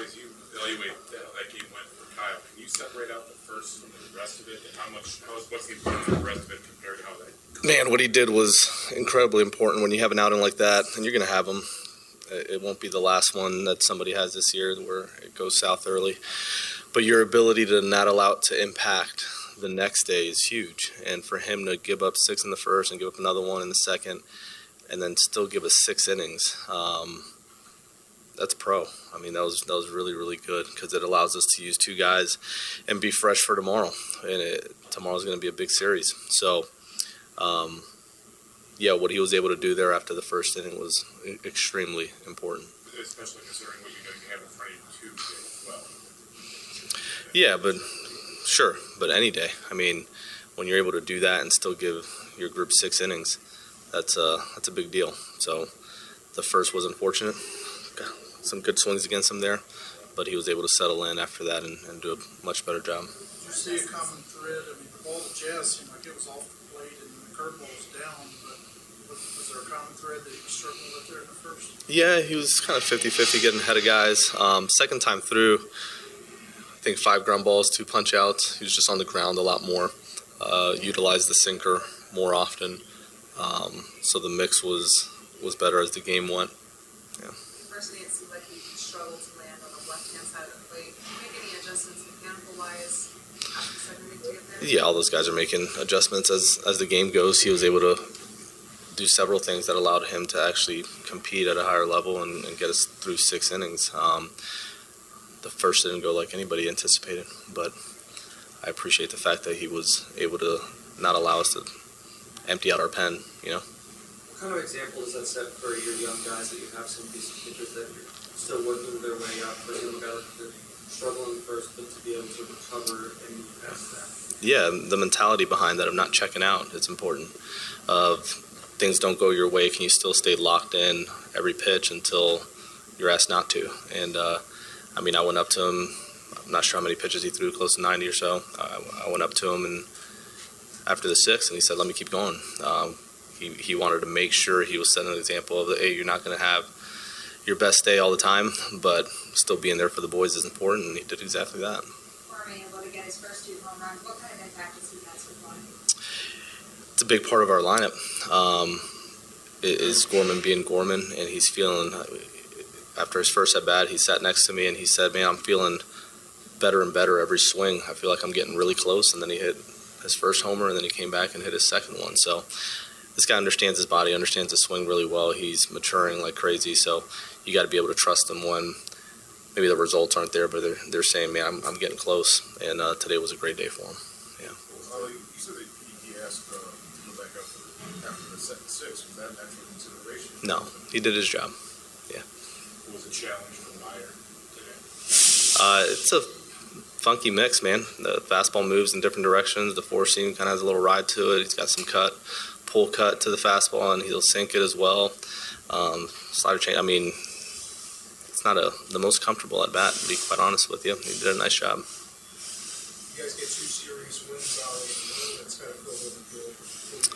as you evaluate how that game went for Kyle, can you separate out the first from the rest of it, and what's the importance of the rest of it compared to how that? Man, what he did was incredibly important. When you have an outing like that, and you're going to have them, it won't be the last one that somebody has this year where it goes south early. But your ability to not allow it to impact the next day is huge. And for him to give up 6 in the first and give up another 1 in the second, and then still give us 6 innings, that's pro. I mean, that was really, really good because it allows us to use 2 guys and be fresh for tomorrow. And tomorrow's going to be a big series. So, yeah, what he was able to do there after the first inning was extremely important. Especially considering what you have in front of you as well. Yeah, but sure, but any day. I mean, when you're able to do that and still give your group 6 innings, that's a big deal. So the first was unfortunate. Got some good swings against him there, but he was able to settle in after that and do a much better job. Did you see a common thread? I mean, the ball to Jazz seemed like it was off the plate and the curveball was down, but was there a common thread that he was struggling with there in the first? Yeah, he was kind of 50-50 getting ahead of guys. Second time through, I think 5 ground balls, 2 punch outs. He was just on the ground a lot more, utilized the sinker more often. So the mix was better as the game went. Yeah. First inning, it seemed like he struggled to land on the left-hand side of the plate. Did you make any adjustments mechanical-wise after the second inning to get there? Yeah, all those guys are making adjustments as the game goes. He was able to do several things that allowed him to actually compete at a higher level and get us through 6 innings. The first didn't go like anybody anticipated, but I appreciate the fact that he was able to not allow us to empty out our pen, you know. What kind of example does that set for your young guys that you have some of these pitchers that are still working their way up, for a guy like struggling first, but to be able to recover and move past that? Yeah, the mentality behind that of not checking out, it's important. Of things don't go your way, can you still stay locked in every pitch until you're asked not to? And I mean, I went up to him, I'm not sure how many pitches he threw, close to 90 or so. I went up to him and after the 6th, and he said, let me keep going. He wanted to make sure he was setting an example of, hey, you're not going to have your best day all the time, but still being there for the boys is important, and he did exactly that. For being able to get his first 2 home runs, what kind of impact has he had so far? It's a big part of our lineup. Is Gorman being Gorman, and he's feeling, after his first at-bat, he sat next to me, and he said, man, I'm feeling better and better every swing. I feel like I'm getting really close, and then he hit his first homer, and then he came back and hit his second one. So this guy understands his body, understands his swing really well. He's maturing like crazy, so you got to be able to trust him when maybe the results aren't there, but they're saying, man, I'm getting close, and today was a great day for him. Yeah. You said that he asked to go back up after the second 6. Was that actual consideration? No, he did his job. Yeah. It was a challenge for Meyer today. It's a funky mix, man. The fastball moves in different directions. The 4-seam kind of has a little ride to it. He's got some pull cut to the fastball, and he'll sink it as well. Slider change. I mean, it's not the most comfortable at bat, to be quite honest with you. He did a nice job. You guys get 2 series wins already. That's got to feel really good for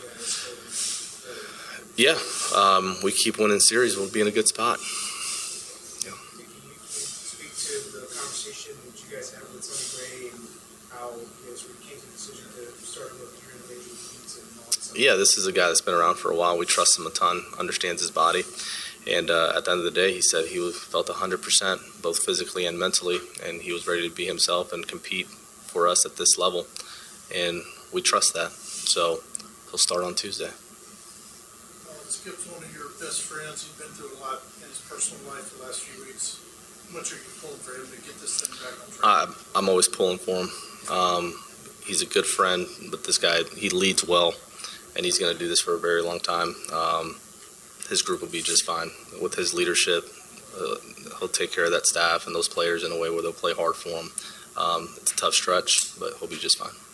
you guys. Yeah, we keep winning series, we'll be in a good spot. Can you speak to the conversation that you guys had with Sonny Gray and how you guys came to the decision to start with your individual leads and all that stuff? Yeah, this is a guy that's been around for a while. We trust him a ton, understands his body. And at the end of the day, he said he felt 100%, both physically and mentally, and he was ready to be himself and compete for us at this level. And we trust that. So he'll start on Tuesday. Skip's one of your best friends. He's been through a lot in his personal life the last few weeks. How much are you pulling for him to get this thing back on track? I'm always pulling for him. He's a good friend, but this guy, he leads well, and he's going to do this for a very long time. His group will be just fine. With his leadership, he'll take care of that staff and those players in a way where they'll play hard for him. It's a tough stretch, but he'll be just fine.